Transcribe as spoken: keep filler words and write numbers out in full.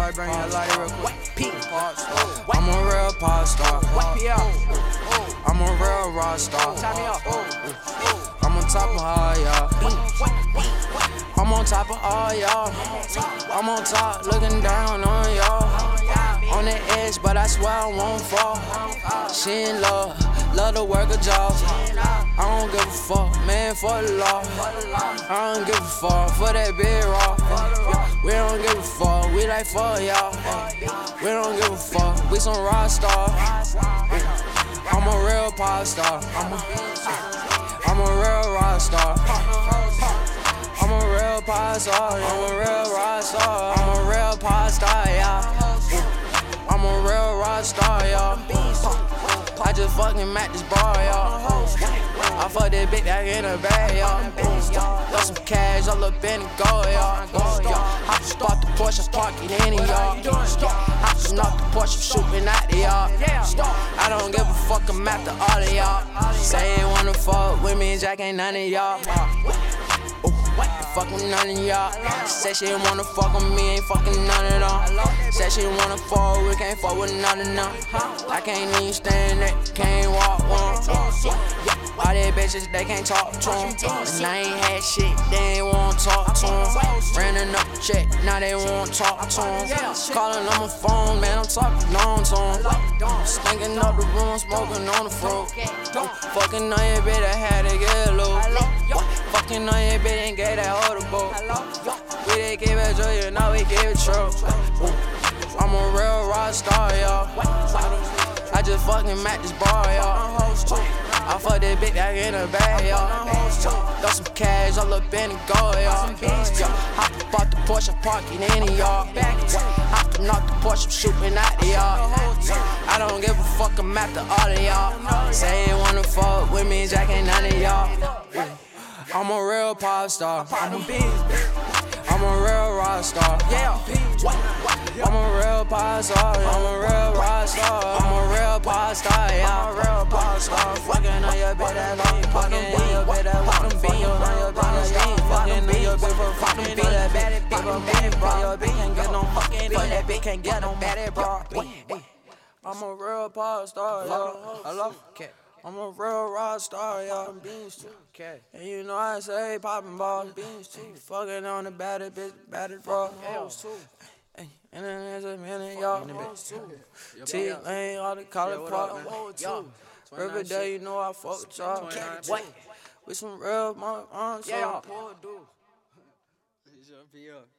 star, bring your light real quick. I'm a real pop star. I'm a real rock star. I'm on top of all y'all. I'm on top of all y'all. I'm on top, looking down on y'all. On the edge, but I swear I won't fall. She in love, love to work a job. I don't give a fuck, man, for the law. I don't give a fuck for that big rock. We don't give a fuck, we like fuck y'all. We don't give a fuck, we some rock stars. I'm a real pop star. I'm a, I'm a real rock star. I'm a real pop star. I'm a real rock star. I'm a real pop star, y'all. I'm a real rock star, y'all. I just fucking met this bar, y'all. I fucked that bitch back in the bag, y'all. Got some cash all up in the gold, y'all. Hop spot the Porsche, park it in it, y'all. Hoppin' off the Porsche, shooting at the y'all. I don't give a fuck, I'm after all of y'all. Say you wanna fuck with me, Jack ain't none of y'all. Fuck with none of y'all. Said she wanna fuck with me, ain't fucking none of them. Said she wanna fuck, we can't fuck with none of them. I can't even stand it, can't walk one. All these bitches, they can't talk to them. And I ain't had shit, they ain't wanna talk to them. Ran up the check, now they wanna talk to them. Calling on my phone, man, I'm talking on to them. Stinking up the room, smoking on the fruit. Fucking on your bitch, I had to get loose. Fucking on your bitch and get that other boat. We didn't give it to you, now we give it true. I'm a real rock star, y'all. I just fucking met this bar, y'all. I fucked that bitch back in the bag, y'all. Got some cash all up in the gold, y'all. Hop off the Porsche, park it in it, y'all. Hoppin' off the Porsche, shooting at the y'all. I don't give a fuck, I'm after all of y'all. Say you wanna fuck with me, Jack ain't none of y'all. I'm a real pop star. I'm a, I'm a real rock star. I'm a real pop star. I'm a real rock star. I'm a real pop star. Yeah, I'm a real pop star. Fucking on your bitch that long. Fucking on your bitch that long. Fucking on your bitch that long. Fucking on your bitch for fucking for that bad bitch, bad bro. Your bitch can't get no fucking. For that bitch can't get no bad bro. I'm a real pop star. I love it. I'm a real rock star, y'all. Beans too. Okay. And you know I say poppin' balls. Beans too. Fucking on the battered bitch, battered bro. Hells too. Hey, and then there's a minute, y'all. T-Lane, all the college park. Riverdale, you know I fuck with y'all. What? With some real motherfuckers. Yeah, poor dude.